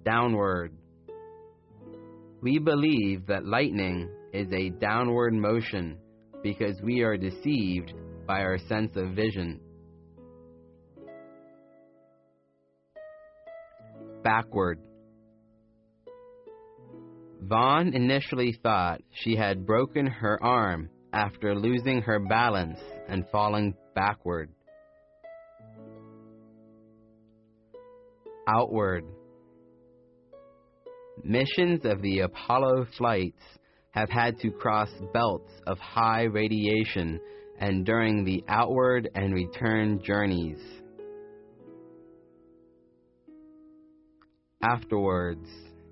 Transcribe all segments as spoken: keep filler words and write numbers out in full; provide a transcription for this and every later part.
Downward. We believe that lightning is a downward motion because we are deceived by our sense of vision. Backward. Vaughn initially thought she had broken her arm after losing her balance and falling backward. Outward. Missions of the Apollo flights have had to cross belts of high radiation and during the outward and return journeys. Afterwards.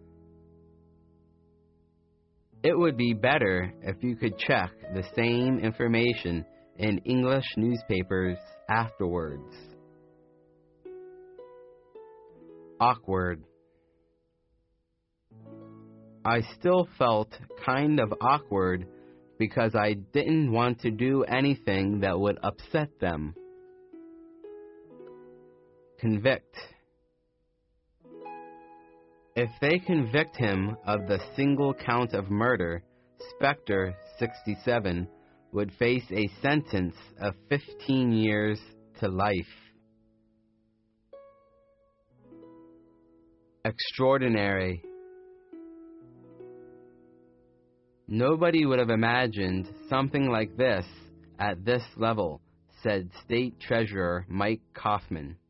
It would be better if you could check the same information in English newspapers afterwards. Awkward. I still felt kind of awkward because I didn't want to do anything that would upset them. Convict. If they convict him of the single count of murder, Spectre sixty-seven would face a sentence of fifteen years to life. Extraordinary. Nobody would have imagined something like this at this level, said State Treasurer Mike Kaufman.